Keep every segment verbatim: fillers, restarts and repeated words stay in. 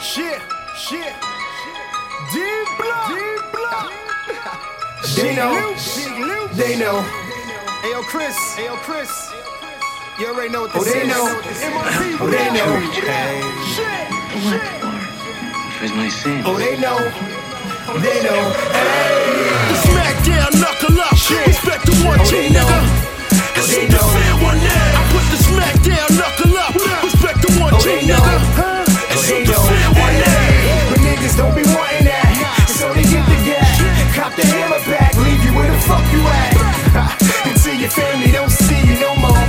Shit, shit, deep blood, deep blood. They know, they know. Hey yo, Chris, hey yo, Chris. You already know what this Oh, they is. know. Oh, they know. Shit, shit. Fais nice scene. Oh, they know, they know. Hey, The smackdown, knuckle up. Respect the one, oh, two, they know. nigga. Oh, they The know. fair one now. I put the smackdown, knuckle up. Respect the one, Oh, two, they know. nigga. Oh, they The know. fair one now. Hey, but niggas don't be wanting that, so they get the gat. Cop the hammer back, leave you where the fuck you at. Until your family don't see you no more,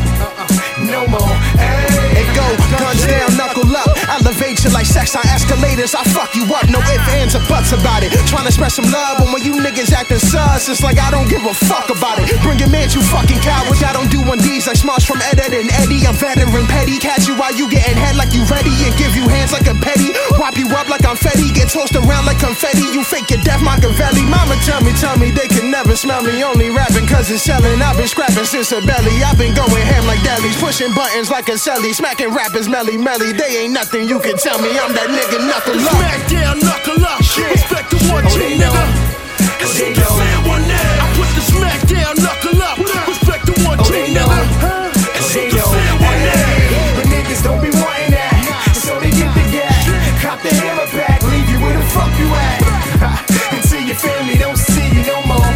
no more. Hey, It go, guns down, knuckle up. Elevate you like sex on escalators. I fuck you up, no ifs, ands, or buts about it. Tryna spread some love, but when you niggas acting sus, it's like I don't give a fuck about it. Bring your man, you fucking cowards. I don't do one D's like Smarts from Ed, Ed and Eddie. I'm veteran petty. Catch you while you getting head like you ready, and give you hands like a petty. Whop you up like I'm Fetty. Get tossed around like confetti. You fake your death, Machiavelli. Mama tell me, tell me they can never smell me. Only rapping cause it's selling. I've been scrapping since a belly. I've been going ham like delis. Pushing buttons like a celly. Smacking rappers melly melly. They ain't nothing you can tell me. I'm that nigga knuckle up. Smackdown, knuckle up. Respect the one, oh, two, they know. nigga. Oh, they The know. fair one now. I put the smackdown, knuckle up. Respect the one, Oh, two, they know. nigga. Oh, they The know. fair one now. Hey, but niggas don't be wanting that, so they get the gat. Cop the hammer back, leave you where the fuck you at. Until your family don't see you no more,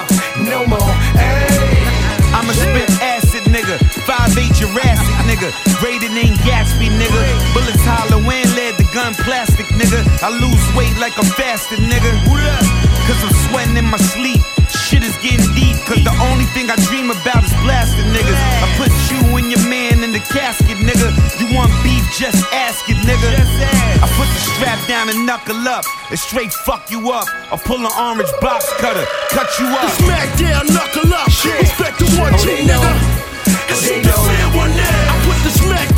no more. Hey, I'ma spit acid, nigga. five eight Jurassic, nigga. Rated in Gatsby, nigga. Bullets hollow and lead, the gun plastic, nigga. I lose weight like I'm fasted, nigga. Cause I'm sweating in my sleep. Shit is getting deep, cause the only thing I dream about is blasting niggas. I put you and your man in the casket, nigga. You want beef, just ask it, nigga. I put the strap down and knuckle up. And straight fuck you up. I pull an orange box cutter, cut you up. Smackdown, knuckle up. Respect the one, oh, two, they know. nigga. Oh, they The know. fair one now. I put the smack